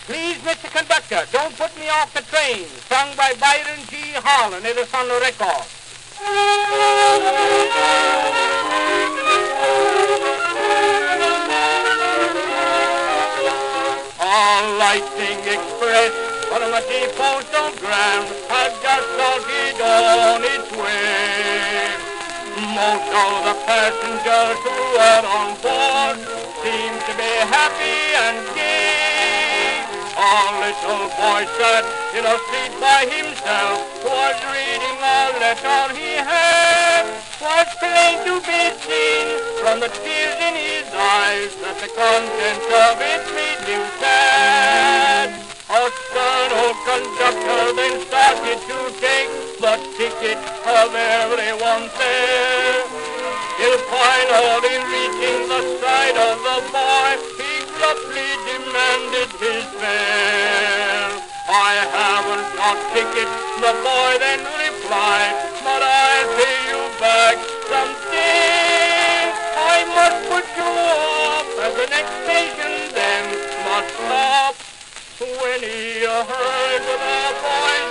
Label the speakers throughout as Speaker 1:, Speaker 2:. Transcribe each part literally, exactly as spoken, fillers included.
Speaker 1: Please, Mister Conductor, don't put me off the train. Sung by Byron G. Harlan. It is on the record. All Lightning Express on a depot so grand has just started on its way. Most of the passengers who are on board seem to be happy and gay. Our little boy sat in a seat by himself, was reading a letter he had. Was plain to be seen from the tears in his eyes that the contents of it made him sad. Our stern old conductor then started to take the ticket of everyone there. Till finally reaching the side of the boy, he gruffly demanded his fare. I haven't got ticket, the boy then replied, but I'll pay you back someday. I must put you off at the next station then must stop. When he heard the boy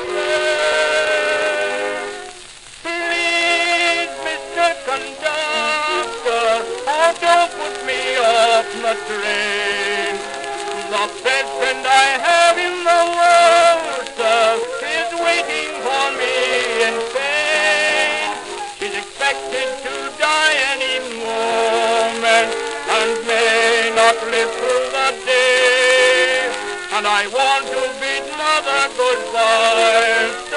Speaker 1: say, please, Mister Conductor, oh, don't put me off the train. The best friend I have in the world, sir, is waiting for me in Spain. She's expected to die any moment and may not live through the day. And I want to bid mother goodbye.